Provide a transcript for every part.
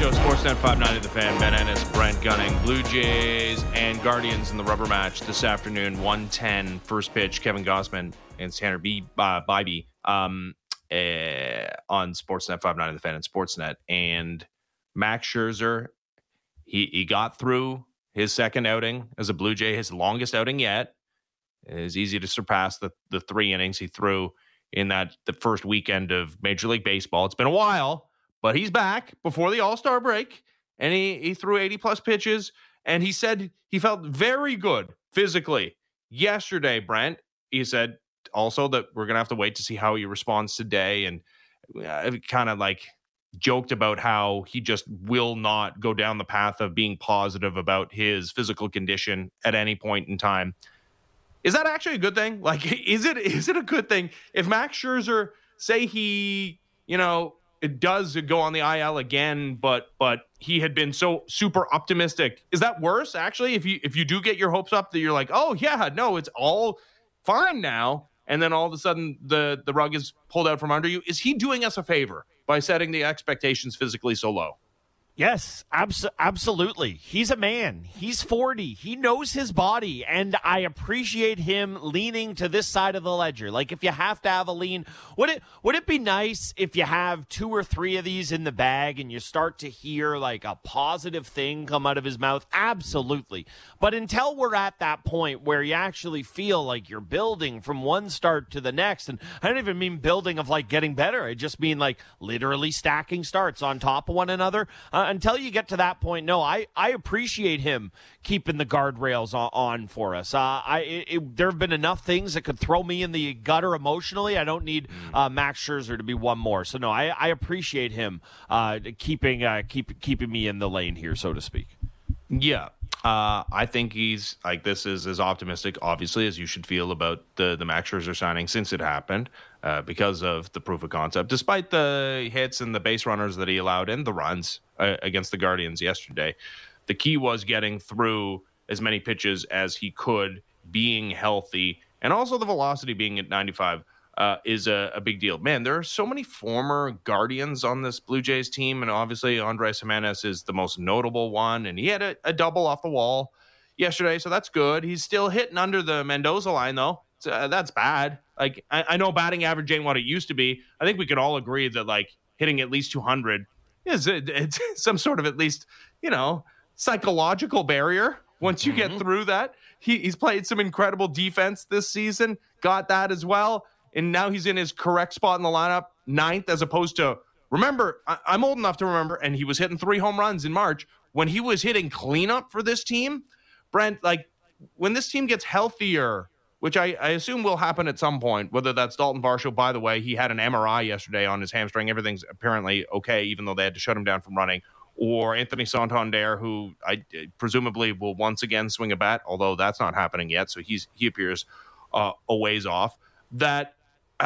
Show, Sportsnet 590 The Fan, Ben Ennis, Brent Gunning, Blue Jays and Guardians in the rubber match this afternoon, 1:10, first pitch, Kevin Gausman and Tanner Bibee on Sportsnet 590 The Fan and Sportsnet. And Max Scherzer, he got through his second outing as a Blue Jay, his longest outing yet. It is easy to surpass the 3 innings he threw in the first weekend of Major League Baseball. It's been a while, but he's back before the All-Star break, and he threw 80-plus pitches, and he said he felt very good physically. Yesterday, Brent, he said also that we're going to have to wait to see how he responds today, and kind of like joked about how he just will not go down the path of being positive about his physical condition at any point in time. Is that actually a good thing? Like, is it a good thing if Max Scherzer, say he, it does go on the IL again, but he had been so super optimistic. Is that worse, actually, if you do get your hopes up that you're like, oh, yeah, no, it's all fine now, and then all of a sudden the rug is pulled out from under you? Is he doing us a favor by setting the expectations physically so low? Yes, absolutely. He's a man. He's 40. He knows his body, and I appreciate him leaning to this side of the ledger. Like, if you have to have a lean, would it be nice if you have 2 or 3 of these in the bag and you start to hear like a positive thing come out of his mouth? Absolutely. But until we're at that point where you actually feel like you're building from one start to the next, and I don't even mean building of like getting better. I just mean like literally stacking starts on top of one another. Until you get to that point, no, I appreciate him keeping the guardrails on for us. There have been enough things that could throw me in the gutter emotionally. I don't need Max Scherzer to be one more. So, no, I appreciate him keeping me in the lane here, so to speak. Yeah. I think he's like, this is as optimistic, obviously, as you should feel about the Max Scherzer signing since it happened, because of the proof of concept, despite the hits and the base runners that he allowed and the runs against the Guardians yesterday. The key was getting through as many pitches as he could, being healthy, and also the velocity being at 95 is a big deal. Man, there are so many former Guardians on this Blue Jays team, and obviously Andrés Giménez is the most notable one, and he had a double off the wall yesterday, so that's good. He's still hitting under the Mendoza line, though. So, that's bad. Like, I know batting average ain't what it used to be. I think we could all agree that, like, hitting at least 200 is it's some sort of at least, psychological barrier once you get through that. He's played some incredible defense this season, got that as well. And now he's in his correct spot in the lineup, 9th, as opposed to, remember, I'm old enough to remember, and he was hitting 3 home runs in March, when he was hitting cleanup for this team. Brent, like, when this team gets healthier, which I assume will happen at some point, whether that's Dalton Varsho, by the way, he had an MRI yesterday on his hamstring. Everything's apparently okay, even though they had to shut him down from running. Or Anthony Santander, who I presumably will once again swing a bat, although that's not happening yet, so he appears a ways off. That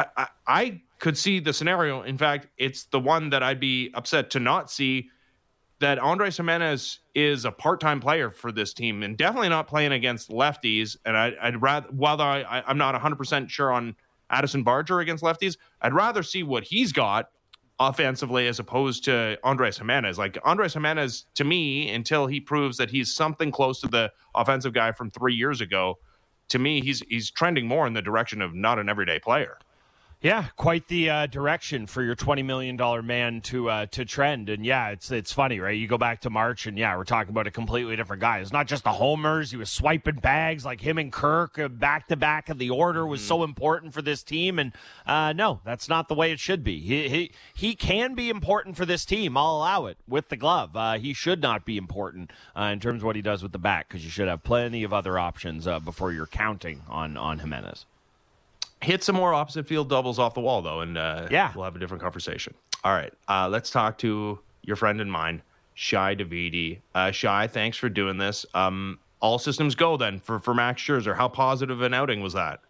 I could see the scenario. In fact, it's the one that I'd be upset to not see, that Andrés Giménez is a part-time player for this team and definitely not playing against lefties. And I'd rather, while I'm not 100% sure on Addison Barger against lefties, I'd rather see what he's got offensively as opposed to Andrés Giménez. Like, Andrés Giménez, to me, until he proves that he's something close to the offensive guy from 3 years ago, to me, he's trending more in the direction of not an everyday player. Yeah, quite the direction for your $20 million man to trend. And yeah, it's funny, right? You go back to March, and yeah, we're talking about a completely different guy. It's not just the homers. He was swiping bags like him and Kirk back to back, and the order was so important for this team. And no, that's not the way it should be. He can be important for this team. I'll allow it with the glove. He should not be important in terms of what he does with the bat, because you should have plenty of other options before you're counting on Giménez. Hit some more opposite field doubles off the wall, though, and we'll have a different conversation. All right, let's talk to your friend and mine, Shi Davidi. Shi, thanks for doing this. All systems go, then, for Max Scherzer. How positive an outing was that?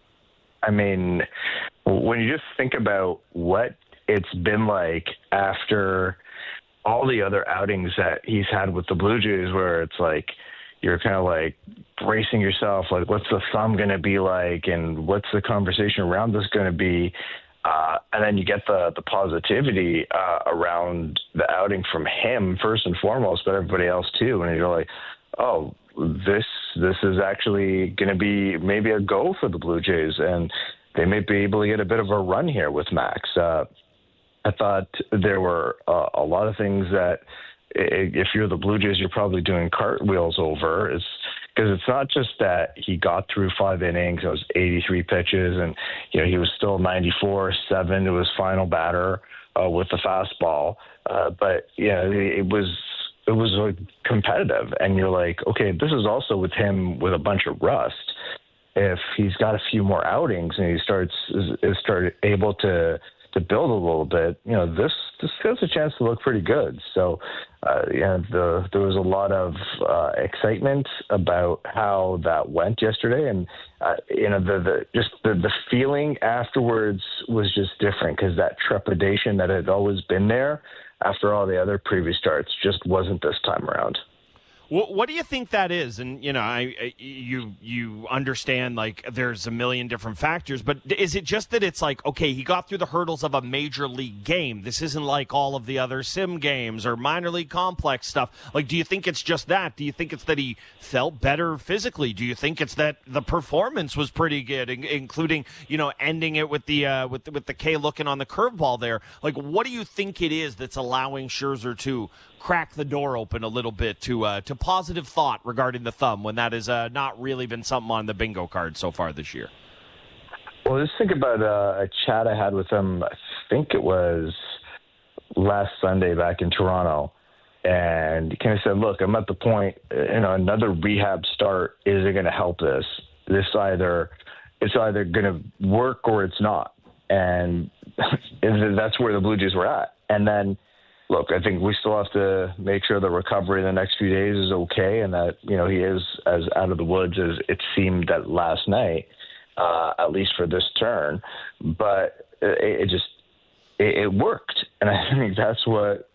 I mean, when you just think about what it's been like after all the other outings that he's had with the Blue Jays, where it's like you're kind of like bracing yourself, like, what's the thumb going to be like, and what's the conversation around this going to be? And then you get the positivity around the outing from him first and foremost, but everybody else too. And you're like, oh, this is actually going to be maybe a go for the Blue Jays, and they may be able to get a bit of a run here with Max. I thought there were a lot of things that if you're the Blue Jays, you're probably doing cartwheels over. Is because it's not just that he got through 5 innings, it was 83 pitches, and he was still 94-7 to his final batter with the fastball. But it was like competitive, and you're like, okay, this is also with him with a bunch of rust. If he's got a few more outings and he started able to build a little bit, this has a chance to look pretty good. So, there was a lot of excitement about how that went yesterday, and the feeling afterwards was just different because that trepidation that had always been there after all the other previous starts just wasn't this time around. What do you think that is? And you understand like there's a million different factors, but is it just that it's like, okay, he got through the hurdles of a major league game? This isn't like all of the other sim games or minor league complex stuff. Like, do you think it's just that? Do you think it's that he felt better physically? Do you think it's that the performance was pretty good, including ending it with the with the K looking on the curveball there? Like, what do you think it is that's allowing Scherzer to crack the door open a little bit to positive thought regarding the thumb when that has not really been something on the bingo card so far this year? Well, just think about a chat I had with him, I think it was last Sunday back in Toronto, and he kind of said, look, I'm at the point, another rehab start isn't going to help this. It's either going to work or it's not. And that's where the Blue Jays were at. And then, look, I think we still have to make sure the recovery in the next few days is okay, and that he is as out of the woods as it seemed that last night, at least for this turn. But it worked, and I think that's what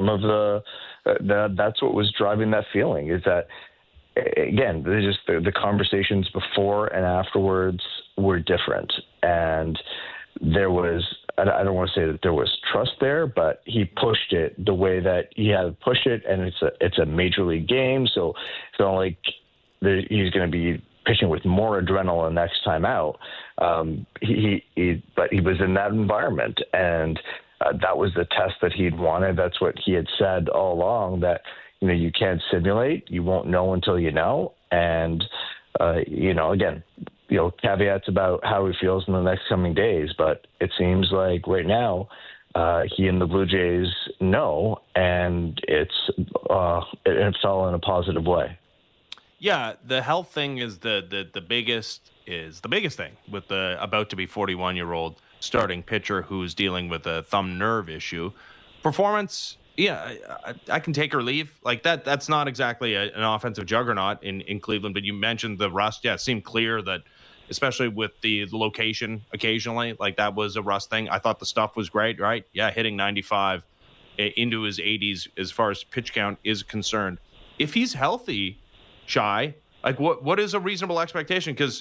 that's what was driving that feeling. Is that again, the conversations before and afterwards were different, and there was. I don't want to say that there was trust there, but he pushed it the way that he had to push it, and it's a major league game, so it's not like he's going to be pitching with more adrenaline next time out. But he was in that environment, and that was the test that he'd wanted. That's what he had said all along, that you can't simulate, you won't know until you know, and again. Caveats about how he feels in the next coming days, but it seems like right now he and the Blue Jays know, and it's all in a positive way. Yeah, the health thing is the biggest thing with the about to be 41-year-old starting pitcher who's dealing with a thumb nerve issue. Performance, yeah, I can take or leave. Like that's not exactly an offensive juggernaut in Cleveland, but you mentioned the rust. Yeah, it seemed clear that, especially with the location occasionally, like that was a rust thing. I thought the stuff was great, right? Yeah, hitting 95 into his 80s as far as pitch count is concerned. If he's healthy, Shy, like what is a reasonable expectation? Because,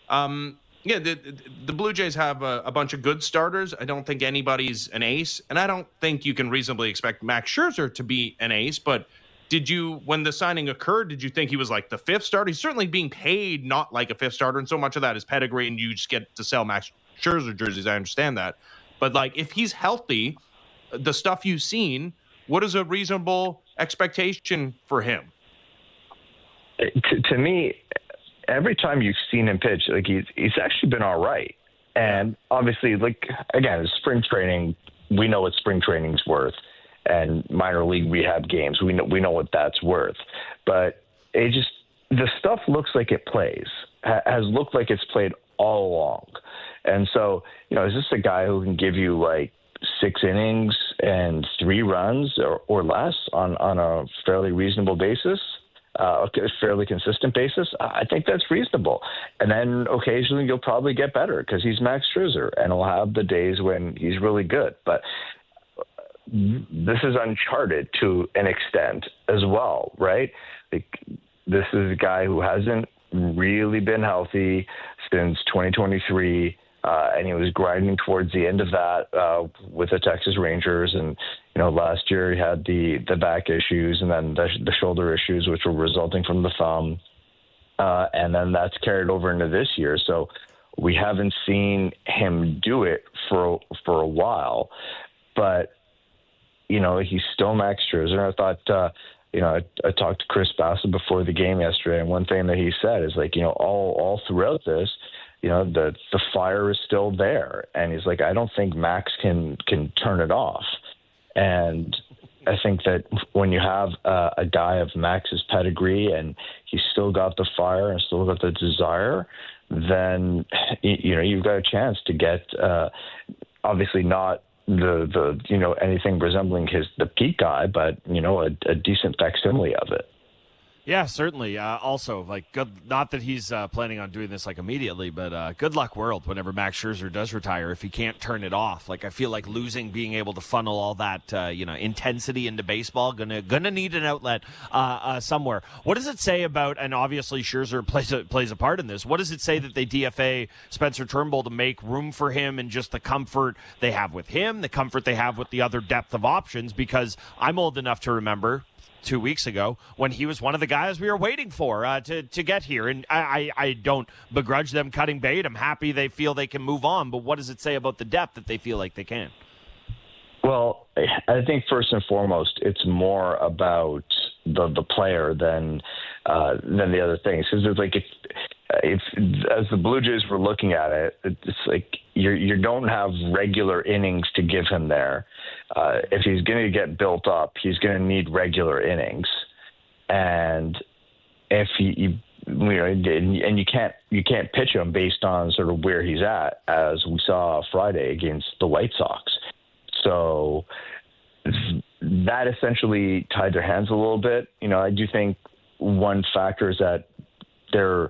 the Blue Jays have a bunch of good starters. I don't think anybody's an ace, and I don't think you can reasonably expect Max Scherzer to be an ace, but when the signing occurred, did you think he was like the fifth starter? He's certainly being paid not like a fifth starter, and so much of that is pedigree, and you just get to sell Max Scherzer jerseys. I understand that. But, like, if he's healthy, the stuff you've seen, what is a reasonable expectation for him? To me, every time you've seen him pitch, like he's actually been all right. And obviously, like, again, spring training, we know what spring training's worth. And minor league rehab games, we know what that's worth. But the stuff looks like it plays, has looked like it's played all along. And so, is this a guy who can give you like 6 innings and 3 runs or less on a fairly reasonable basis, a fairly consistent basis? I think that's reasonable. And then occasionally you'll probably get better because he's Max Scherzer, and he'll have the days when he's really good. But this is uncharted to an extent as well, right? Like, this is a guy who hasn't really been healthy since 2023. and he was grinding towards the end of that with the Texas Rangers. And last year he had the back issues and then the shoulder issues, which were resulting from the thumb, and then that's carried over into this year. So we haven't seen him do it for a while, but he's still Max Scherzer. I thought. I talked to Chris Bassett before the game yesterday, and one thing that he said is all throughout this, the fire is still there, and he's like, I don't think Max can turn it off. And I think that when you have a guy of Max's pedigree and he's still got the fire and still got the desire, then you've got a chance to get obviously not the anything resembling the peak guy, but a decent facsimile of it. Yeah, certainly. Also, good. Not that he's planning on doing this immediately, but good luck, world. Whenever Max Scherzer does retire, if he can't turn it off, I feel like losing being able to funnel all that intensity into baseball, gonna need an outlet somewhere. What does it say about? And obviously Scherzer plays a part in this. What does it say that they DFA Spencer Turnbull to make room for him and just the comfort they have with him, the comfort they have with the other depth of options? Because I'm old enough to remember 2 weeks ago when he was one of the guys we were waiting for to get here. And I don't begrudge them cutting bait. I'm happy they feel they can move on. But what does it say about the depth that they feel like they can? Well, I think first and foremost, it's more about the player than the other things. Because if as the Blue Jays were looking at it, it's like you don't have regular innings to give him there. If he's going to get built up, he's going to need regular innings, and if and you can't pitch him based on sort of where he's at, as we saw Friday against the White Sox. So that essentially tied their hands a little bit. I do think one factor is that they're,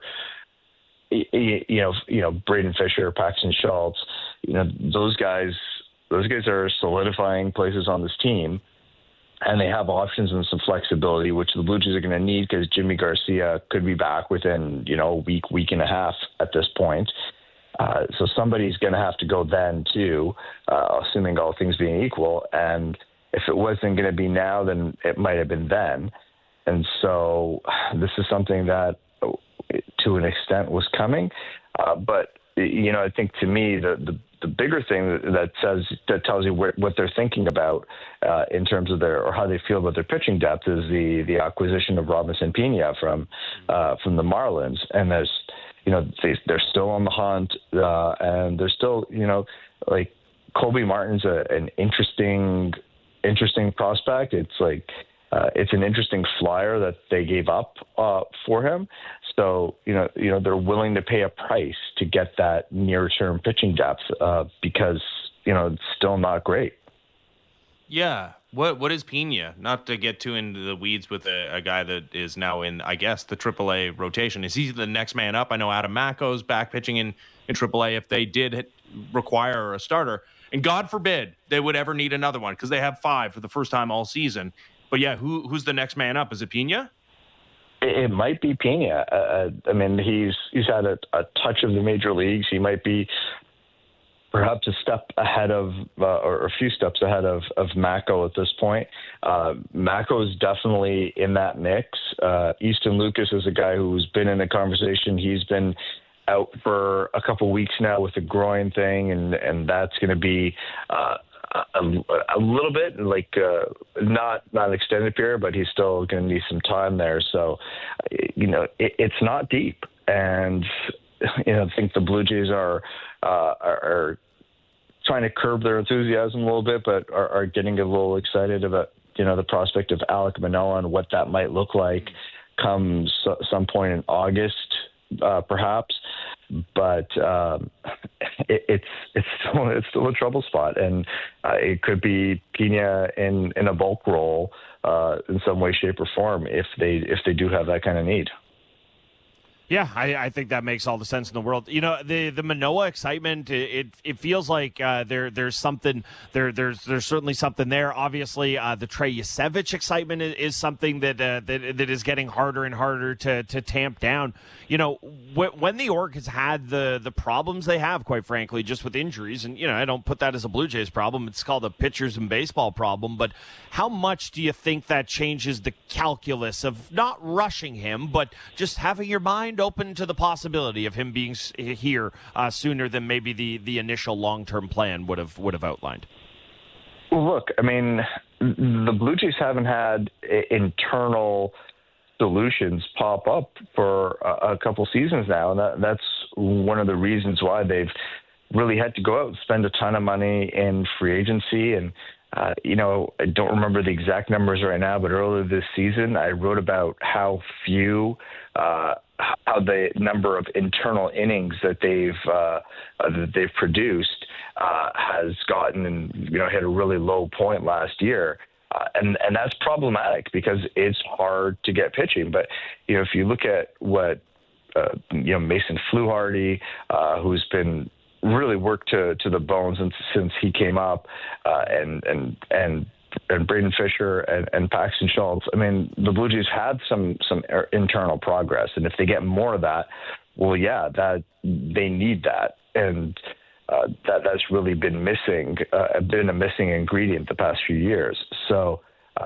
Braden Fisher, Paxton Schultz, those guys are solidifying places on this team, and they have options and some flexibility, which the Blue Jays are going to need because Jimmy Garcia could be back within, a week and a half at this point. So somebody's going to have to go then too, assuming all things being equal. And if it wasn't going to be now, then it might have been then. And so this is something that to an extent was coming. But, I think to me, the bigger thing that tells you what they're thinking about in terms of or how they feel about their pitching depth is the acquisition of Robinson Pena from the Marlins. And there's, they're still on the hunt, and they're still, Colby Martin's an interesting prospect. It's it's an interesting flyer that they gave up for him. So, they're willing to pay a price to get that near-term pitching depth because, it's still not great. Yeah. What is Pena? Not to get too into the weeds with a guy that is now in, I guess, the AAA rotation. Is he the next man up? I know Adam Macko's back pitching in AAA if they did require a starter. And God forbid they would ever need another one because they have 5 for the first time all season. But, yeah, who's the next man up? Is it Pena? It might be Pena. He's had a touch of the major leagues. He might be perhaps a step ahead of, or a few steps ahead of Macko at this point. Macko is definitely in that mix. Easton Lucas is a guy who's been in the conversation. He's been out for a couple weeks now with a groin thing, and that's going to be a little bit not an extended period, but he's still going to need some time there. So, it's not deep, and I think the Blue Jays are trying to curb their enthusiasm a little bit, but are getting a little excited about the prospect of Alek Manoah and what that might look like come some point in August, perhaps. But it's still a trouble spot, and it could be Pena in a bulk role in some way, shape, or form if they do have that kind of need. Yeah, I think that makes all the sense in the world. You know, the Manoah excitement, it feels like there's something there's certainly something there. Obviously, the Trey Yasevich excitement is something that is getting harder and harder to tamp down. You know, when the org has had the problems they have, quite frankly, just with injuries, and you know, I don't put that as a Blue Jays problem. It's called a pitchers in baseball problem. But how much do you think that changes the calculus of not rushing him, but just having your mind open to the possibility of him being here sooner than maybe the initial long-term plan would have outlined? Well, look, I mean, the Blue Jays haven't had internal solutions pop up for a couple seasons now, and that's one of the reasons why they've really had to go out and spend a ton of money in free agency. And you know, I don't remember the exact numbers right now, but earlier this season, I wrote about how the number of internal innings that they've produced has gotten, and you know, hit a really low point last year, and that's problematic because it's hard to get pitching. But you know, if you look at what you know, Mason Fluharty, who's been really worked to the bones since he came up, and Braden Fisher and Paxton Schultz. I mean, the Blue Jays had some internal progress, and if they get more of that, well, yeah, that they need that, and that's really been missing, been a missing ingredient the past few years. So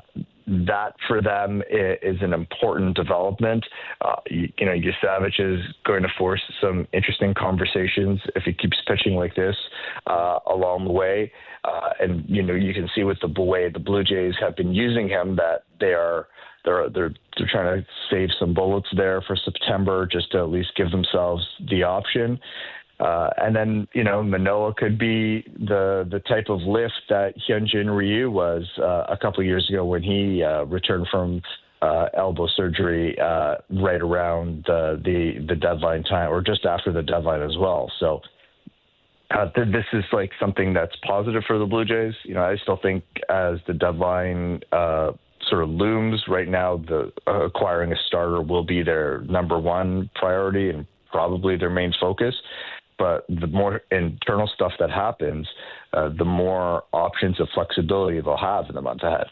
that for them is an important development. You know, Yasevich is going to force some interesting conversations if he keeps pitching like this along the way. And you know, you can see with the way the Blue Jays have been using him that they're trying to save some bullets there for September, just to at least give themselves the option. And then, you know, Manoah could be the type of lift that Hyunjin Ryu was a couple of years ago when he returned from elbow surgery right around the deadline time, or just after the deadline as well. So this is like something that's positive for the Blue Jays. You know, I still think as the deadline sort of looms right now, acquiring a starter will be their number one priority and probably their main focus. But the more internal stuff that happens, the more options of flexibility they'll have in the month ahead.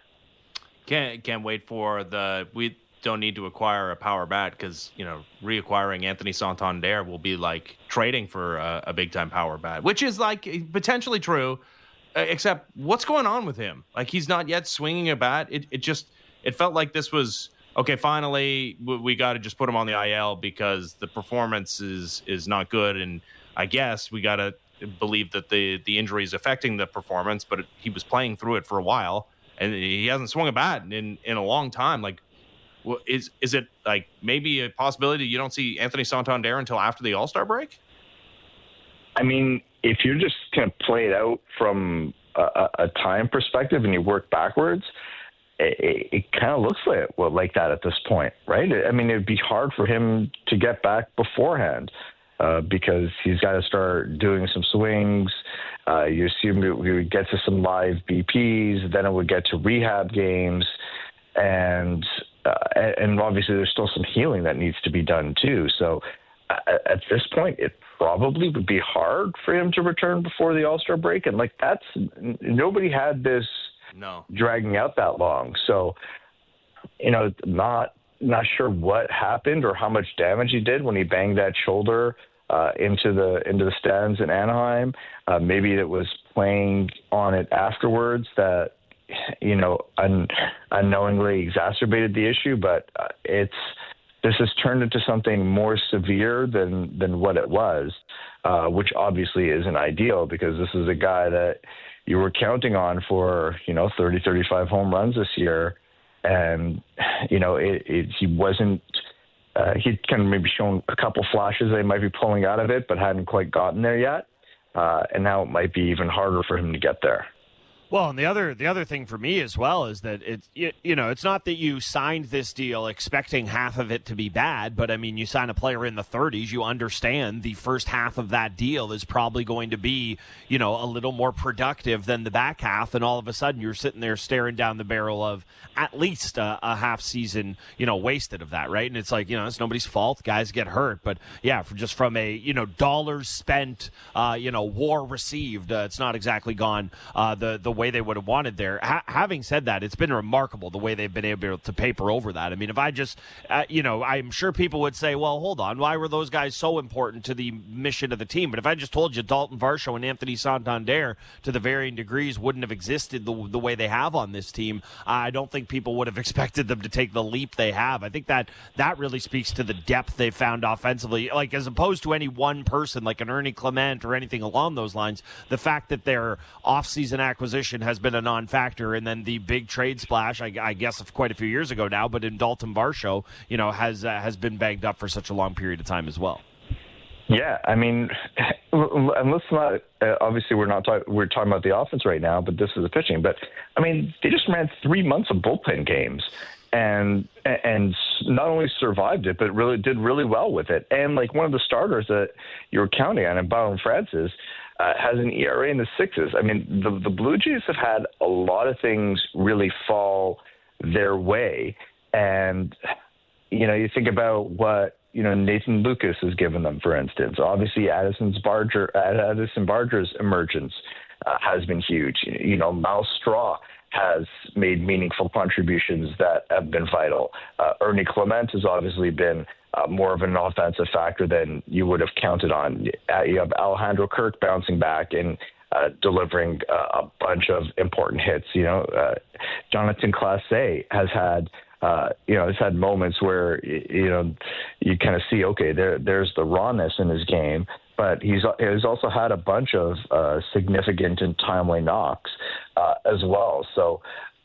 Can't wait for we don't need to acquire a power bat, because, you know, reacquiring Anthony Santander will be like trading for a big time power bat, which is like potentially true, except what's going on with him? Like, he's not yet swinging a bat. It felt like this was, okay, finally we got to just put him on the IL because the performance is not good, and I guess we got to believe that the injury is affecting the performance, but he was playing through it for a while, and he hasn't swung a bat in a long time. Like, is it like maybe a possibility you don't see Anthony Santander until after the All-Star break? I mean, if you're just going to play it out from a time perspective and you work backwards, it kind of looks like that at this point, right? I mean, it'd be hard for him to get back beforehand. Because he's got to start doing some swings. You assume we would get to some live BPs, then it would get to rehab games, and obviously there's still some healing that needs to be done too. So at this point, it probably would be hard for him to return before the All-Star break, and like nobody had this dragging out that long. So, you know, not sure what happened or how much damage he did when he banged that shoulder into the stands in Anaheim. Maybe it was playing on it afterwards that, you know, unknowingly exacerbated the issue. But this has turned into something more severe than what it was, which obviously isn't ideal, because this is a guy that you were counting on for, you know, 30, 35 home runs this year. And, you know, he wasn't, he'd kind of maybe shown a couple flashes they might be pulling out of it, but hadn't quite gotten there yet. And now it might be even harder for him to get there. Well, and the other thing for me as well is that it's not that you signed this deal expecting half of it to be bad, but I mean, you sign a player in the 30s, you understand the first half of that deal is probably going to be, a little more productive than the back half, and all of a sudden you're sitting there staring down the barrel of at least a half season, wasted of that, right? And it's like, it's nobody's fault, guys get hurt, but yeah, from a dollars spent, war received, it's not exactly gone the way they would have wanted there. Having said that, it's been remarkable the way they've been able to paper over that. I mean, if I just, I'm sure people would say, well, hold on, why were those guys so important to the mission of the team? But if I just told you Dalton Varsho and Anthony Santander, to the varying degrees, wouldn't have existed the way they have on this team, I don't think people would have expected them to take the leap they have. I think that really speaks to the depth they've found offensively, like as opposed to any one person like an Ernie Clement or anything along those lines. The fact that their offseason acquisition has been a non-factor, and then the big trade splash, I guess, of quite a few years ago now, but in Dalton Varsho, has been banged up for such a long period of time as well. Yeah, I mean, and let's not. Obviously, we're talking about the offense right now, but this is the pitching. But I mean, they just ran 3 months of bullpen games, and not only survived it, but really did really well with it. And like one of the starters that you're counting on, and Byron Francis, has an ERA in the sixes. I mean, the Blue Jays have had a lot of things really fall their way. And, you think about what, Nathan Lucas has given them, for instance. Obviously, Addison Barger's emergence has been huge. Miles Straw has made meaningful contributions that have been vital. Ernie Clement has obviously been more of an offensive factor than you would have counted on. You have Alejandro Kirk bouncing back and delivering a bunch of important hits. Jonathan Clase has had moments where you kind of see, okay, there's the rawness in his game, but he's also had a bunch of significant and timely knocks as well. So,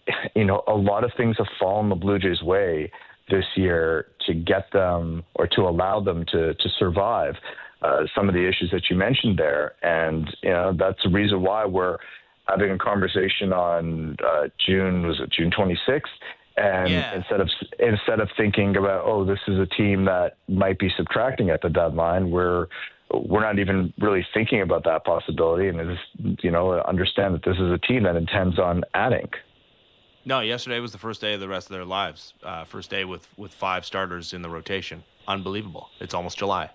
a lot of things have fallen the Blue Jays' way this year to get them or to allow them to survive some of the issues that you mentioned there. And, that's the reason why we're having a conversation on June 26th. And instead of thinking about, this is a team that might be subtracting at the deadline, we're not even really thinking about that possibility, and understand that this is a team that intends on adding. No, yesterday was the first day of the rest of their lives. First day with 5 starters in the rotation. Unbelievable. It's almost July.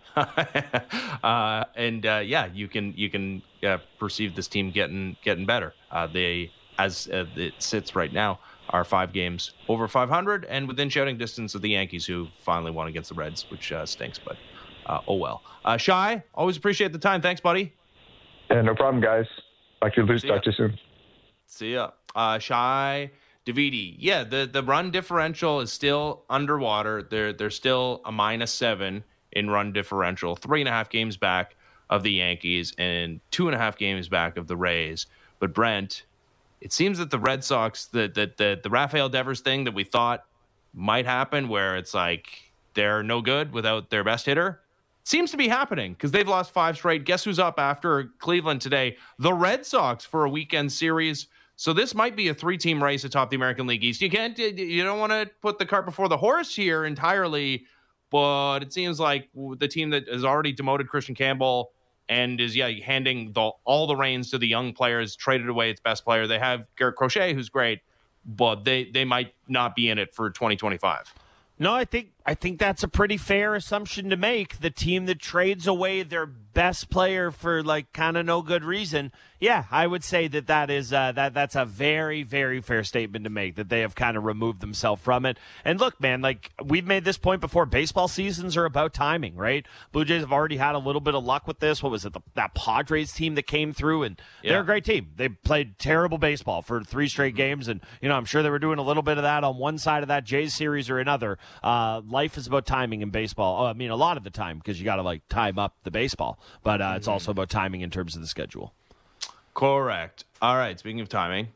You can perceive this team getting better. They, as it sits right now, are 5 games over 500 and within shouting distance of the Yankees, who finally won against the Reds, which stinks, but oh well. Shai, always appreciate the time. Thanks, buddy. Yeah, no problem, guys. Talk to you soon. See ya. Shai Davidi. Yeah, the run differential is still underwater. They're still a -7 in run differential, 3.5 games back of the Yankees and 2.5 games back of the Rays. But Brent, it seems that the Red Sox, the Rafael Devers thing that we thought might happen, where it's like they're no good without their best hitter, seems to be happening because they've lost 5 straight. Guess who's up after Cleveland today? The Red Sox for a weekend series. So this might be a 3-team race atop the American League East. You don't want to put the cart before the horse here entirely, but it seems like the team that has already demoted Christian Campbell and is handing all the reins to the young players, traded away its best player. They have Garrett Crochet, who's great, but they might not be in it for 2025. No, I think that's a pretty fair assumption to make. The team that trades away their best player for kind of no good reason. Yeah, I would say that is that's a very, very fair statement to make, that they have kind of removed themselves from it. And look, man, we've made this point before, baseball seasons are about timing, right? Blue Jays have already had a little bit of luck with this. What was it? That Padres team that came through, and they're a great team. They played terrible baseball for 3 straight games, and I'm sure they were doing a little bit of that on one side of that Jays series or another. Life is about timing in baseball. A lot of the time, because you got to time up the baseball, but it's also about timing in terms of the schedule. Correct. All right. Speaking of timing,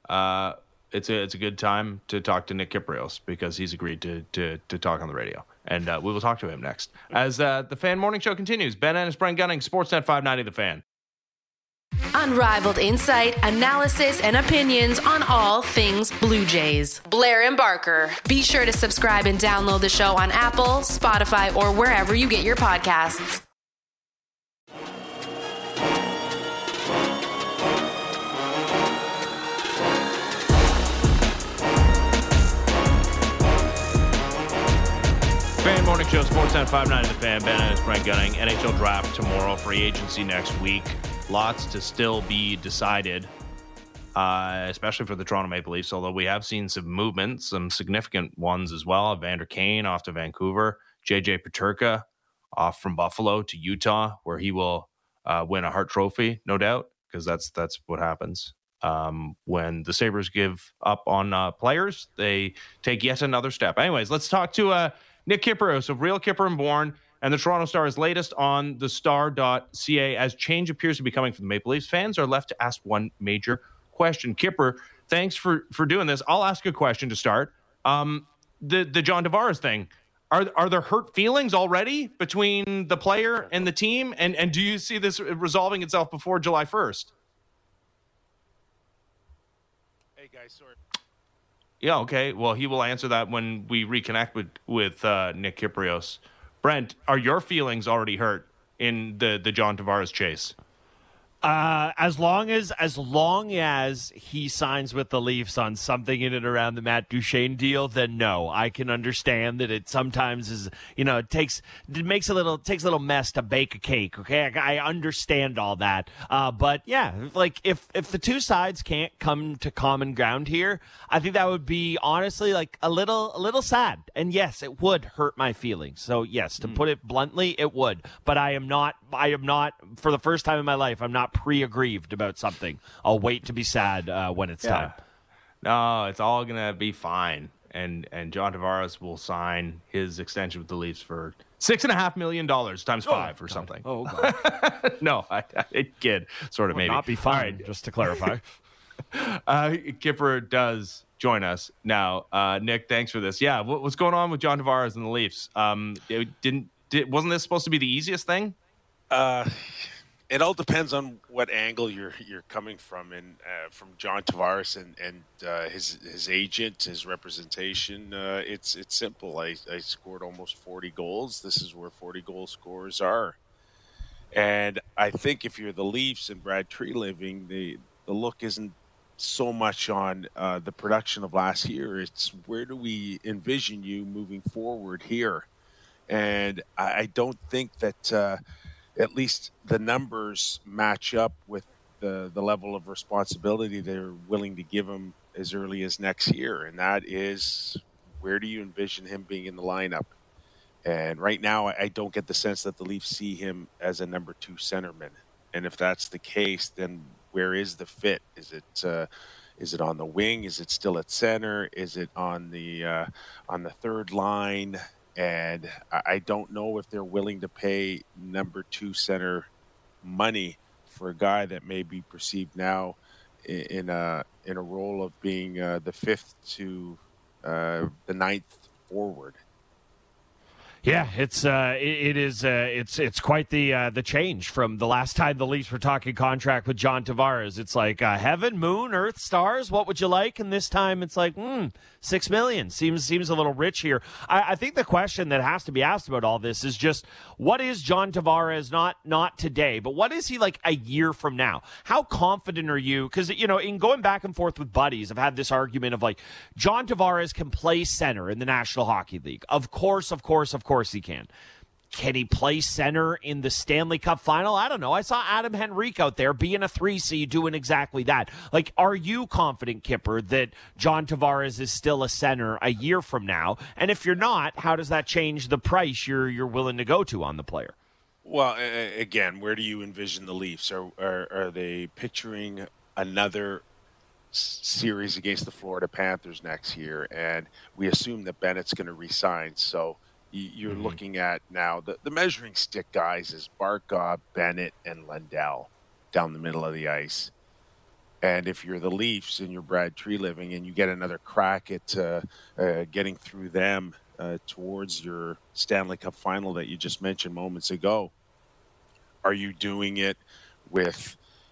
it's a good time to talk to Nick Kypreos because he's agreed to talk on the radio, and we will talk to him next as the Fan Morning Show continues. Ben Ennis, Brent Gunning, Sportsnet 590, The Fan. Unrivaled insight, analysis, and opinions on all things Blue Jays. Blair and Barker. Be sure to subscribe and download the show on Apple, Spotify, or wherever you get your podcasts. Fan Morning Show, Sportsnet 590 The Fan. Ben and Brent Gunning. NHL draft tomorrow, free agency next week. Lots to still be decided, especially for the Toronto Maple Leafs, although we have seen some movement, some significant ones as well. Evander Kane off to Vancouver. JJ Peterka off from Buffalo to Utah, where he will win a Hart Trophy, no doubt, because that's what happens. When the Sabres give up on players, they take yet another step. Anyways, let's talk to Nick Kypreos of Real Kyper and Bourne and the Toronto Star's latest on the star.ca. As change appears to be coming from the Maple Leafs, fans are left to ask one major question. Kipper, thanks for doing this. I'll ask a question to start. The John Tavares thing. Are there hurt feelings already between the player and the team? And do you see this resolving itself before July 1st? Hey, guys, sorry. Yeah, okay. Well, he will answer that when we reconnect with Nick Kypreos. Brent, are your feelings already hurt in the John Tavares chase? As long as he signs with the Leafs on something in and around the Matt Duchene deal, then no, I can understand that it sometimes is, it takes a little mess to bake a cake. Okay, I understand all that. But yeah, like if the two sides can't come to common ground here, I think that would be honestly like a little sad. And yes, it would hurt my feelings. So yes, to put it bluntly, it would. But I am not for the first time in my life, I'm not pre-aggrieved about something. I'll wait to be sad when it's time. No, it's all going to be fine. And John Tavares will sign his extension with the Leafs for $6.5 million times 5 or something. Oh, God. No, I kid. Sort of, maybe. Not be fine, just to clarify. Kipper does join us now. Nick, thanks for this. Yeah, what's going on with John Tavares and the Leafs? Wasn't this supposed to be the easiest thing? It all depends on what angle you're coming from, and from John Tavares and his agent, his representation. It's simple. I scored almost 40 goals. This is where 40 goal scorers are, and I think if you're the Leafs and Brad Treliving, the look isn't so much on the production of last year. It's where do we envision you moving forward here, and I don't think that. At least the numbers match up with the level of responsibility they're willing to give him as early as next year. And that is, where do you envision him being in the lineup? And right now, I don't get the sense that the Leafs see him as a number 2 centerman. And if that's the case, then where is the fit? Is it on the wing? Is it still at center? Is it on the third line? And I don't know if they're willing to pay number 2 center money for a guy that may be perceived now in a role of being the 5th to the 9th forward. Yeah, it's quite the change from the last time the Leafs were talking contract with John Tavares. It's like heaven, moon, earth, stars. What would you like? And this time it's like $6 million seems a little rich here. I think the question that has to be asked about all this is just what is John Tavares not today, but what is he like a year from now? How confident are you? Because in going back and forth with buddies, I've had this argument of like John Tavares can play center in the National Hockey League. Of course he can. Can he play center in the Stanley Cup final? I don't know. I saw Adam Henrique out there being a 3C doing exactly that. Like, are you confident, Kipper, that John Tavares is still a center a year from now? And if you're not, how does that change the price you're willing to go to on the player? Well, again, where do you envision the Leafs? Are they picturing another series against the Florida Panthers next year? And we assume that Bennett's going to re-sign, so you're looking at now the measuring stick guys is Barkov, Bennett, and Lundell down the middle of the ice. And if you're the Leafs and you're Brad Treliving and you get another crack at getting through them towards your Stanley Cup final that you just mentioned moments ago, are you doing it with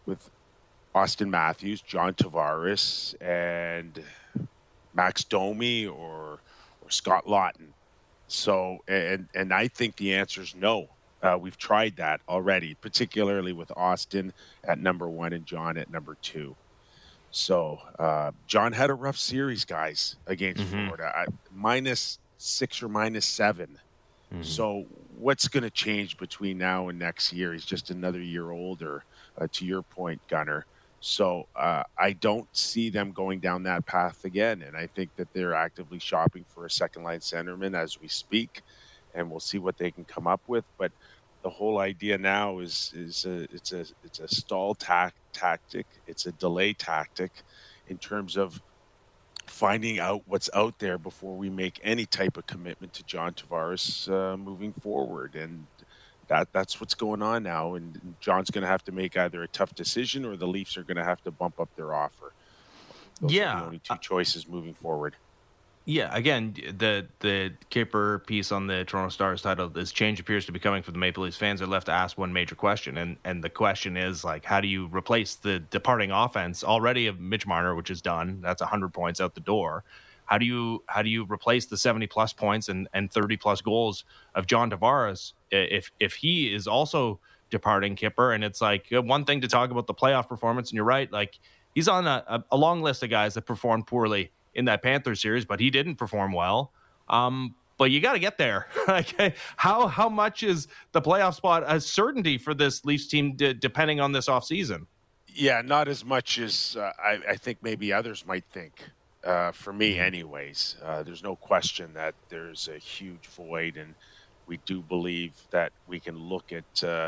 Austin Matthews, John Tavares, and Max Domi or Scott Laughton. So, and I think the answer is no. We've tried that already, particularly with Austin at number 1 and John at number 2. So John had a rough series, guys, against Florida, -6 or -7. So what's going to change between now and next year? He's just another year older, to your point, Gunnar. So I don't see them going down that path again. And I think that they're actively shopping for a second-line centerman as we speak, and we'll see what they can come up with. But the whole idea now is it's a stall tactic. It's a delay tactic in terms of finding out what's out there before we make any type of commitment to John Tavares moving forward. And that's what's going on now. And John's going to have to make either a tough decision or the Leafs are going to have to bump up their offer. Those are the only two choices moving forward. Yeah, again, the Kipper piece on the Toronto Star's title, this change appears to be coming from the Maple Leafs fans. They're left to ask one major question, and the question is, like, how do you replace the departing offense already of Mitch Marner, which is done? That's 100 points out the door. How do you replace the 70-plus points and 30-plus goals of John Tavares if he is also departing, Kipper? And it's like one thing to talk about the playoff performance, and you're right, like he's on a long list of guys that performed poorly in that Panthers series, but he didn't perform well. But you got to get there. Like, how much is the playoff spot a certainty for this Leafs team depending on this offseason? Yeah, not as much as I think maybe others might think. For me, anyways, there's no question that there's a huge void, and we do believe that we can look at the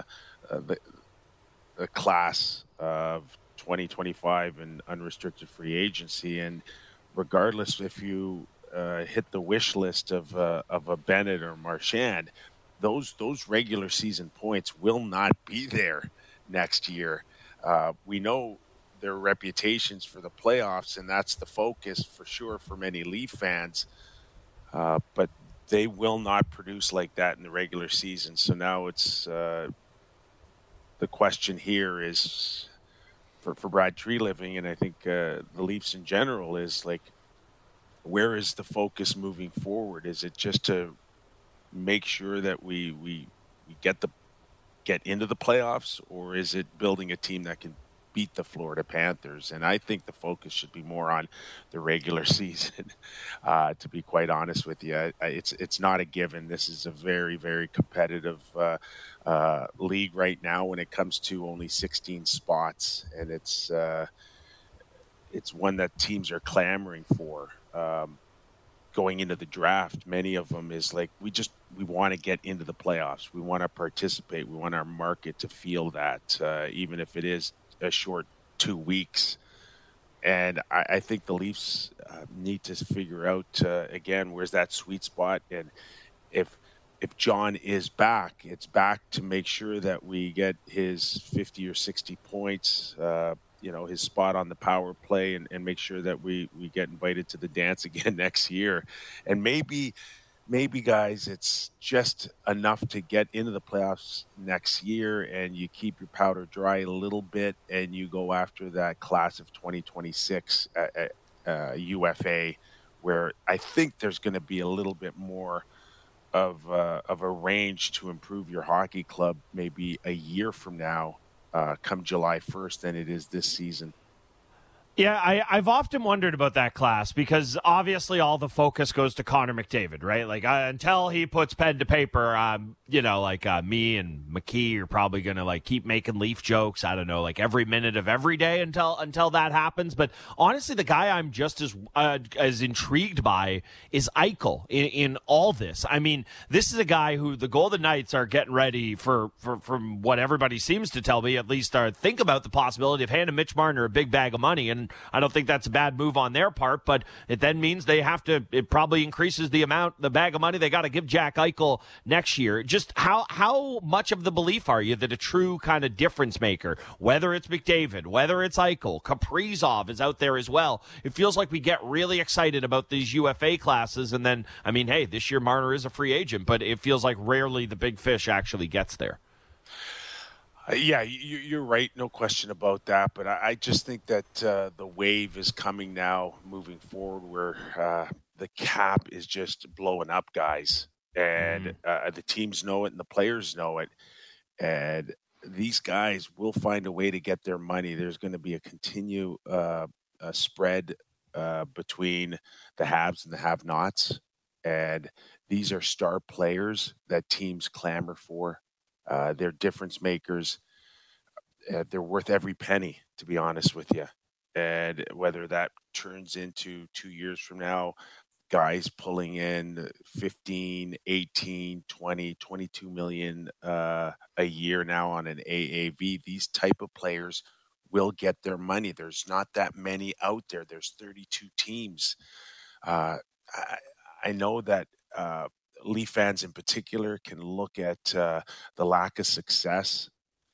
class of 2025 and unrestricted free agency, and regardless if you hit the wish list of a Bennett or Marchand, those regular season points will not be there next year. We know their reputations for the playoffs, and that's the focus for sure for many Leaf fans. But they will not produce like that in the regular season. So now it's the question here is for Brad Treliving, and I think the Leafs in general, is like, where is the focus moving forward? Is it just to make sure that we get into the playoffs, or is it building a team that can beat the Florida Panthers? And I think the focus should be more on the regular season. To be quite honest with you, it's not a given. This is a very, very competitive league right now when it comes to only 16 spots, and it's one that teams are clamoring for. Going into the draft, many of them is like, we want to get into the playoffs. We want to participate. We want our market to feel that, even if it is a short 2 weeks. And I think the Leafs need to figure out, again, where's that sweet spot. And if John is back, it's back to make sure that we get his 50 or 60 points, his spot on the power play, and make sure that we get invited to the dance again next year. And maybe guys, it's just enough to get into the playoffs next year, and you keep your powder dry a little bit, and you go after that class of 2026 UFA, where I think there's going to be a little bit more of a range to improve your hockey club maybe a year from now, come July 1st, than it is this season. Yeah, I've often wondered about that class, because obviously all the focus goes to Connor McDavid, right? Like, until he puts pen to paper, me and McKee are probably going to keep making Leaf jokes. I don't know, every minute of every day until that happens. But honestly, the guy I'm just as intrigued by is Eichel in all this. I mean, this is a guy who the Golden Knights are getting ready for from what everybody seems to tell me, at least, think about the possibility of handing Mitch Marner a big bag of money. And I don't think that's a bad move on their part, but it then means it probably increases the bag of money they got to give Jack Eichel next year. Just how much of the belief are you that a true kind of difference maker, whether it's McDavid, whether it's Eichel, Kaprizov is out there as well? It feels like we get really excited about these UFA classes, and then, I mean, hey, this year Marner is a free agent, but it feels like rarely the big fish actually gets there. Yeah, you're right. No question about that. But I just think that the wave is coming now, moving forward, where the cap is just blowing up, guys, and the teams know it, and the players know it, and these guys will find a way to get their money. There's going to be a spread between the haves and the have-nots, and these are star players that teams clamor for. They're difference makers. They're worth every penny, to be honest with you. And whether that turns into 2 years from now, guys pulling in 15, 18, 20, 22 million a year now on an AAV, these type of players will get their money. There's not that many out there. There's 32 teams. I know that Leaf fans in particular can look at the lack of success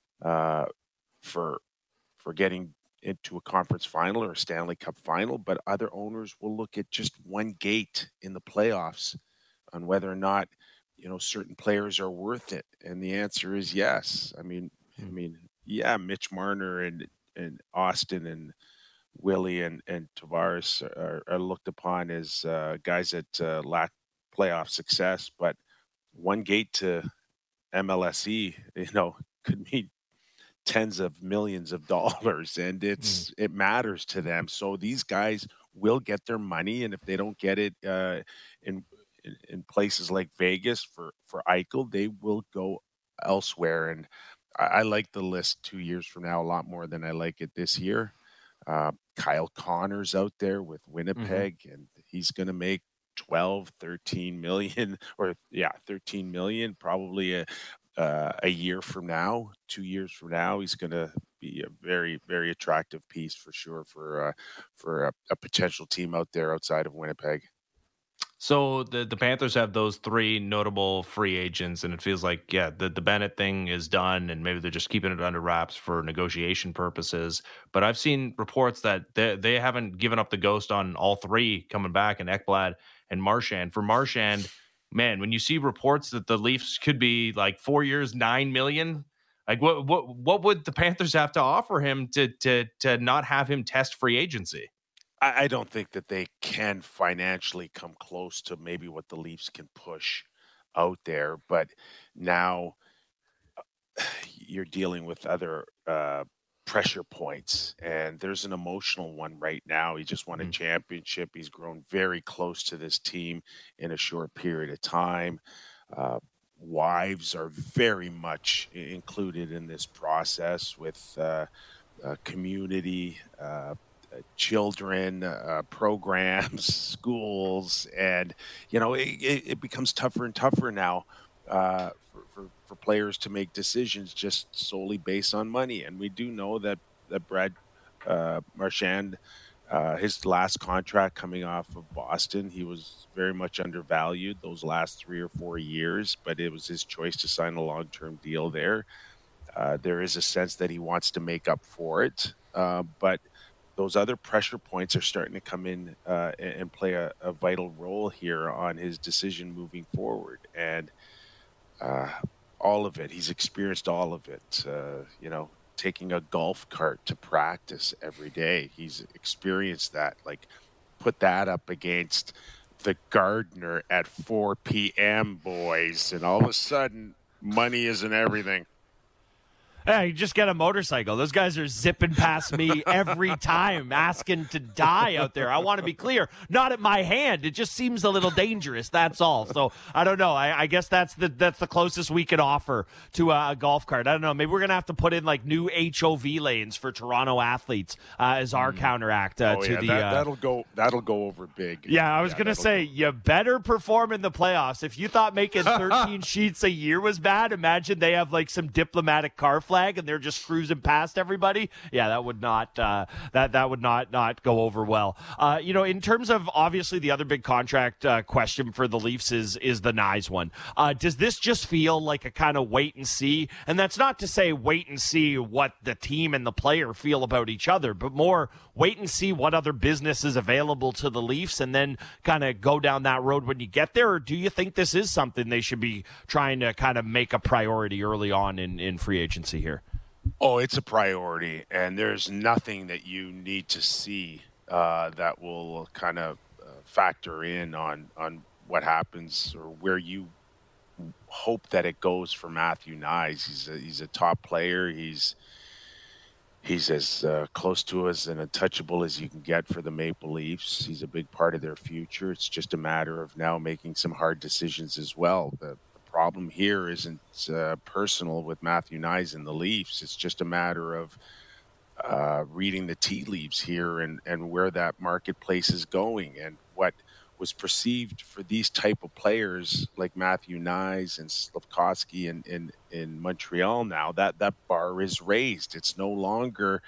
for getting into a conference final or a Stanley Cup final, but other owners will look at just one gate in the playoffs on whether or not certain players are worth it. And the answer is yes. I mean, yeah, Mitch Marner and Austin and Willie and Tavares are looked upon as guys that lack playoff success, but one gate to MLSE, could mean tens of millions of dollars, and it matters to them. So these guys will get their money, and if they don't get it in places like Vegas for Eichel, they will go elsewhere. And I like the list 2 years from now a lot more than I like it this year. Kyle Connor's out there with Winnipeg, and he's going to make 12, 13 million, 13 million, probably a year from now, 2 years from now. He's going to be a very, very attractive piece for sure for a potential team out there outside of Winnipeg. So the Panthers have those three notable free agents, and it feels like, the Bennett thing is done, and maybe they're just keeping it under wraps for negotiation purposes. But I've seen reports that they haven't given up the ghost on all three coming back, and Ekblad and Marchand. For Marchand, man, when you see reports that the Leafs could be like 4 years, $9 million, like what would the Panthers have to offer him to not have him test free agency? I don't think that they can financially come close to maybe what the Leafs can push out there. But now you're dealing with other pressure points, and there's an emotional one right now. He just won a championship. He's grown very close to this team in a short period of time. Wives are very much included in this process with community, children, programs, schools, and it becomes tougher and tougher now for players to make decisions just solely based on money. And we do know that Brad Marchand, his last contract coming off of Boston, he was very much undervalued those last 3 or 4 years, but it was his choice to sign a long-term deal there. There is a sense that he wants to make up for it, but those other pressure points are starting to come in and play a vital role here on his decision moving forward. And all of it, he's experienced all of it. Taking a golf cart to practice every day, he's experienced that. Like, put that up against the Gardner at 4 p.m., boys, and all of a sudden, money isn't everything. Hey, you just get a motorcycle. Those guys are zipping past me every time, asking to die out there. I want to be clear, not at my hand. It just seems a little dangerous. That's all. So I don't know. I guess that's the closest we can offer to a golf cart. I don't know. Maybe we're gonna have to put in like new HOV lanes for Toronto athletes as our counteract that'll go over big. Yeah, I was gonna say you better perform in the playoffs. If you thought making 13 sheets a year was bad, imagine they have like some diplomatic car flag and they're just cruising past everybody. Yeah, that would not that would not go over well. In terms of obviously the other big contract question for the Leafs is the Knies one. Does this just feel like a kind of wait and see? And that's not to say wait and see what the team and the player feel about each other, but more wait and see what other business is available to the Leafs and then kind of go down that road when you get there? Or do you think this is something they should be trying to kind of make a priority early on in free agency here? Oh, it's a priority, and there's nothing that you need to see that will kind of factor in on what happens or where you hope that it goes for Matthew Knies. He's a top player. He's as close to us and untouchable as you can get for the Maple Leafs. He's a big part of their future. It's just a matter of now making some hard decisions as well. The problem here isn't personal with Matthew Knies and the Leafs. It's just a matter of reading the tea leaves here and where that marketplace is going, and what was perceived for these type of players like Matthew Knies and Slafkovsky in Montreal. Now that bar is raised. It's no longer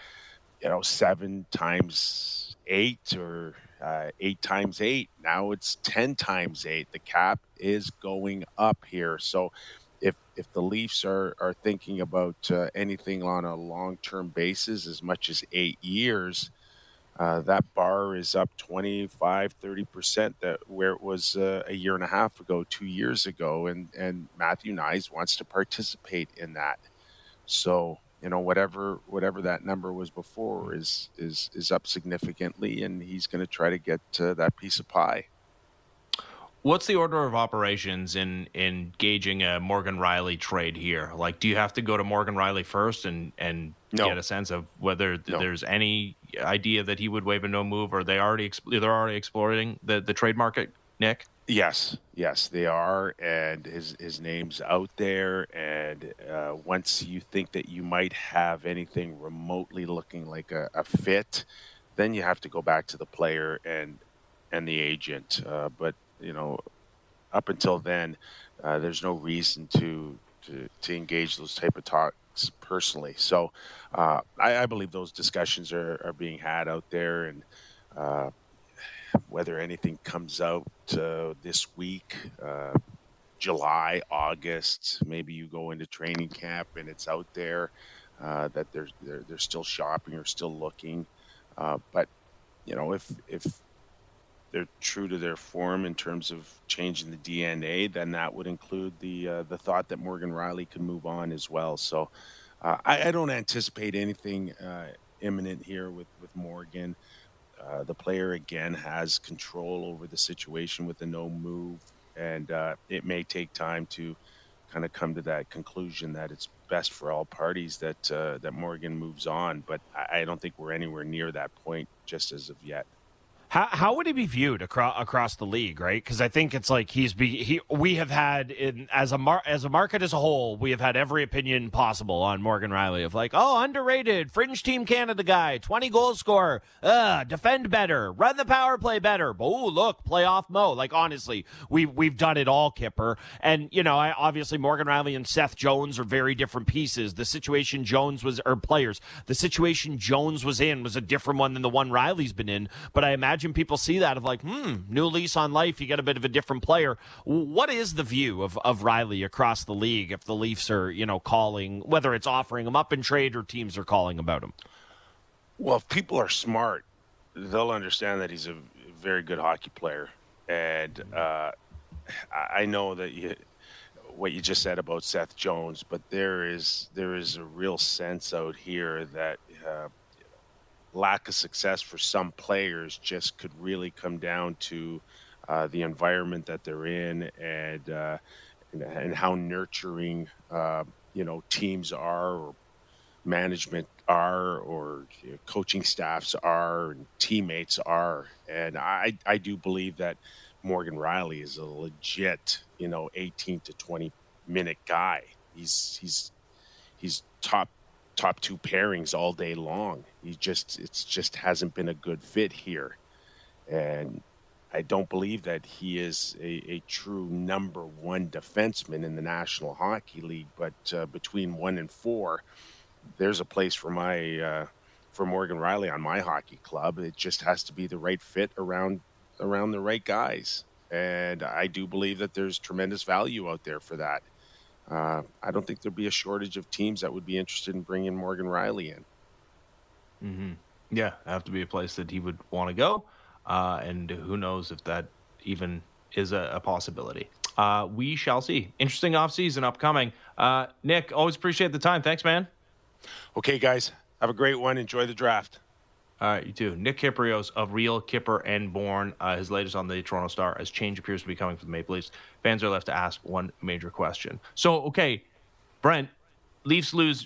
7 times 8 or 8 times 8. Now it's 10 times 8. The cap is going up here. So if the Leafs are thinking about anything on a long-term basis, as much as 8 years, that bar is up 25-30% where it was a year and a half ago, 2 years ago, and Matthew Knies wants to participate in that. So whatever that number was before is up significantly, and he's going to try to get that piece of pie. What's the order of operations in gauging a Morgan Rielly trade here? Like, do you have to go to Morgan Rielly first and No. get a sense of whether there's any idea that he would waive a no move, or they're already exploring the trade market, Nick? Yes, they are, and his name's out there. And once you think that you might have anything remotely looking like a fit, then you have to go back to the player and the agent. But up until then, there's no reason to engage those type of talks personally. So I believe those discussions are being had out there, and whether anything comes out this week, July, August, maybe you go into training camp and it's out there that they're still shopping or still looking. But if they're true to their form in terms of changing the DNA, then that would include the thought that Morgan Rielly could move on as well. So I don't anticipate anything imminent here with Morgan. The player, again, has control over the situation with the no move, and it may take time to kind of come to that conclusion that it's best for all parties that Morgan moves on. But I don't think we're anywhere near that point just as of yet. How would he be viewed across the league, right? Because I think it's like we have had as a market as a whole, we have had every opinion possible on Morgan Rielly of like, oh, underrated, fringe team Canada guy, 20 goal scorer, defend better, run the power play better. Oh, look, playoff Mo. Like, honestly, we've done it all, Kipper. And obviously Morgan Rielly and Seth Jones are very different pieces. The situation Jones was in was a different one than the one Rielly's been in. But I imagine people see that of like, new lease on life. You get a bit of a different player. What is the view of Rielly across the league if the Leafs are, calling, whether it's offering him up in trade or teams are calling about him? Well, if people are smart, they'll understand that he's a very good hockey player. And I know that what you just said about Seth Jones, but there is a real sense out here that lack of success for some players just could really come down to the environment that they're in and how nurturing teams are, or management are, or coaching staffs are, and teammates are. And I do believe that Morgan Rielly is a legit 18 to 20 minute guy. He's top 2 pairings all day long. It just hasn't been a good fit here. And I don't believe that he is a true number 1 defenseman in the National Hockey League, but between 1 and 4, there's a place for Morgan Rielly on my hockey club. It just has to be the right fit around the right guys. And I do believe that there's tremendous value out there for that. I don't think there'd be a shortage of teams that would be interested in bringing Morgan Rielly in. Mm-hmm. Yeah, it'd have to be a place that he would want to go. And who knows if that even is a possibility. We shall see. Interesting offseason upcoming. Nick, always appreciate the time. Thanks, man. Okay, guys, have a great one. Enjoy the draft. All right, you too. Nick Kypreos of Real Kipper and Born, his latest on the Toronto Star, as change appears to be coming for the Maple Leafs. Fans are left to ask one major question. So, okay, Brent, Leafs lose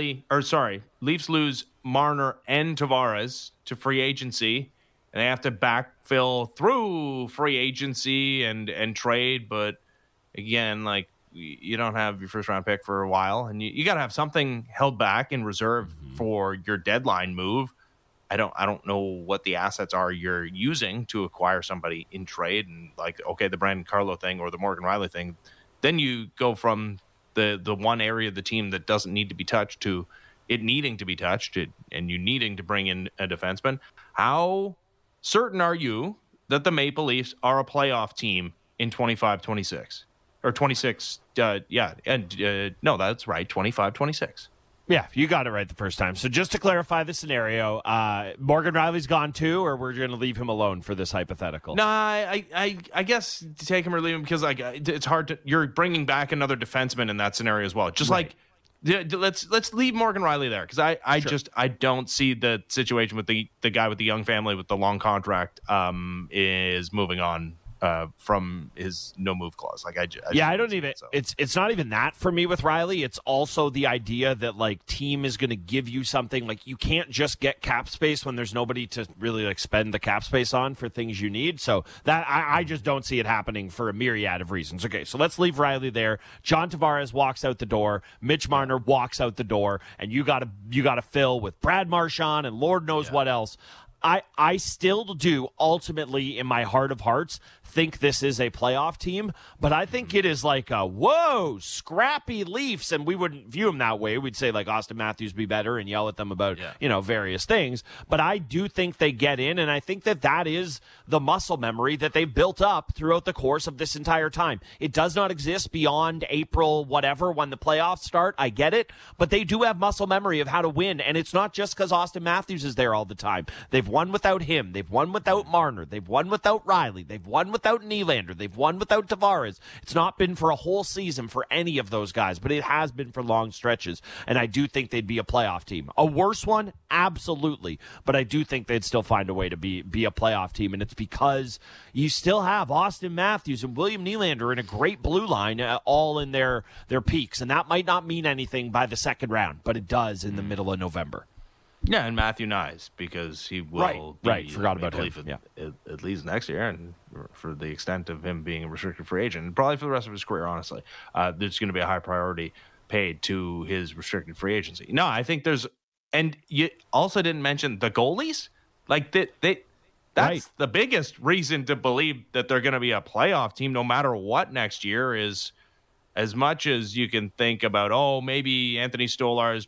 Marner and Tavares to free agency, and they have to backfill through free agency and trade. But again, like, you don't have your first round pick for a while, and you got to have something held back in reserve for your deadline move. I don't know what the assets are you're using to acquire somebody in trade, and like, okay, the Brandon Carlo thing or the Morgan Riley thing. Then you go from the one area of the team that doesn't need to be touched to it needing to be touched, and you needing to bring in a defenseman. How certain are you that the Maple Leafs are a playoff team in 25-26 or 26? No, that's right, 25-26. Yeah, you got it right the first time. So just to clarify the scenario, Morgan Riley's gone too, or we're going to leave him alone for this hypothetical? No, I guess to take him or leave him, because like it's hard to. You're bringing back another defenseman in that scenario as well. Just right. Let's leave Morgan Riley there, because I don't see the situation with the guy with the young family with the long contract is moving on from his no move clause. Like I don't even. So. It's not even that for me with Riley. It's also the idea that like team is going to give you something. Like you can't just get cap space when there's nobody to really like spend the cap space on for things you need. So that I just don't see it happening for a myriad of reasons. Okay, so let's leave Riley there. John Tavares walks out the door. Mitch Marner walks out the door, and you got to fill with Brad Marchand and Lord knows what else. I still do ultimately in my heart of hearts think this is a playoff team, but I think it is like a, whoa, scrappy Leafs, and we wouldn't view them that way. We'd say like Austin Matthews be better and yell at them about, various things. But I do think they get in, and I think that is the muscle memory that they've built up throughout the course of this entire time. It does not exist beyond April, whatever, when the playoffs start. I get it, but they do have muscle memory of how to win, and it's not just because Austin Matthews is there all the time. They've won without him. They've won without Marner. They've won without Riley. They've won without Nylander. They've won without Tavares. It's not been for a whole season for any of those guys, but it has been for long stretches, and I do think they'd be a playoff team. A worse one? Absolutely, but I do think they'd still find a way to be a playoff team, and it's because you still have Austin Matthews and William Nylander in a great blue line, all in their peaks, and that might not mean anything by the second round, but it does in the middle of November. Yeah, and Matthew Nyes, because he will right. Forgot about him. At least next year, and for the extent of him being a restricted free agent, and probably for the rest of his career, honestly, there's going to be a high priority paid to his restricted free agency. No, I think there's, and you also didn't mention the goalies. Like that's the biggest reason to believe that they're going to be a playoff team, no matter what next year. Is as much as you can think about, maybe Anthony Stolarz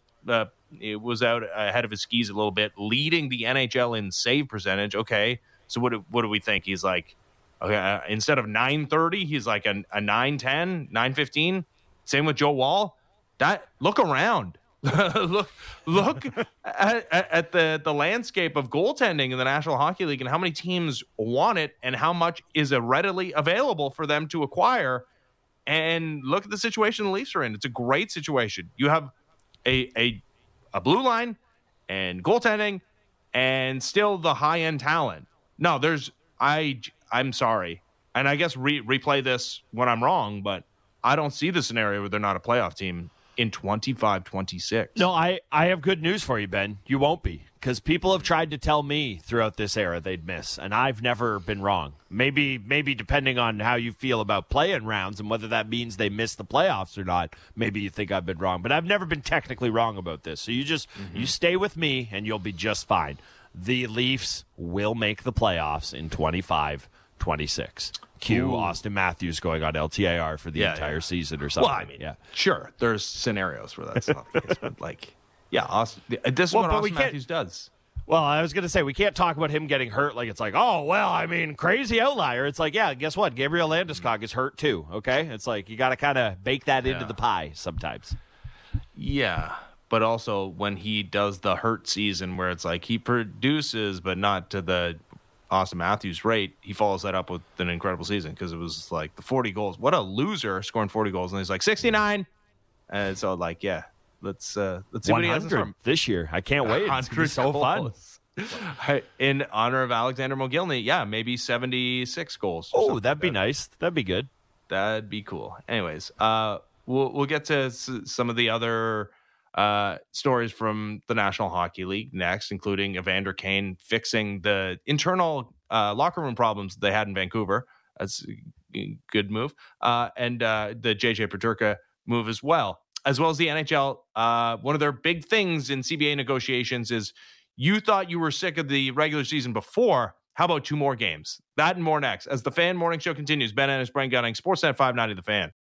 it was out ahead of his skis a little bit, leading the NHL in save percentage. Okay, so what do we think? He's like, okay, instead of 930, he's like a 910, 915. Same with Joe Woll. Look around, look at the landscape of goaltending in the National Hockey League and how many teams want it and how much is readily available for them to acquire. And look at the situation the Leafs are in. It's a great situation. You have a blue line and goaltending and still the high-end talent. No, I'm sorry. And I guess replay this when I'm wrong, but I don't see the scenario where they're not a playoff team in 25-26. No, I have good news for you, Ben. You won't be, because people have tried to tell me throughout this era they'd miss, and I've never been wrong. Maybe depending on how you feel about play-in rounds and whether that means they miss the playoffs or not, maybe you think I've been wrong. But I've never been technically wrong about this. So you stay with me, and you'll be just fine. The Leafs will make the playoffs in 25-26. Cue Austin Matthews going on LTIR for the entire season or something. Well, I mean, sure, there's scenarios where that's not the case, but Austin, this is what Austin Matthews does. Well, I was going to say, we can't talk about him getting hurt like it's like, crazy outlier. It's like, guess what? Gabriel Landeskog is hurt too, okay? It's like you got to kind of bake that into the pie sometimes. Yeah, but also when he does the hurt season where it's like he produces but not to the Austin Matthews rate, he follows that up with an incredible season because it was like the 40 goals. What a loser scoring 40 goals. And he's like 69. And so let's see what he has in store. 100 this year. I can't wait. It's gonna be so fun. In honor of Alexander Mogilny, maybe 76 goals. Oh, that'd be nice. That'd be good. That'd be cool. Anyways, we'll get to some of the other stories from the National Hockey League next, including Evander Kane fixing the internal locker room problems they had in Vancouver. That's a good move. And the JJ Peterka move as well as the NHL. One of their big things in CBA negotiations is you thought you were sick of the regular season before. How about 2 more games? That and more next. As the Fan Morning Show continues, Ben Ennis, Brent Gunning, Sportsnet 590 The Fan.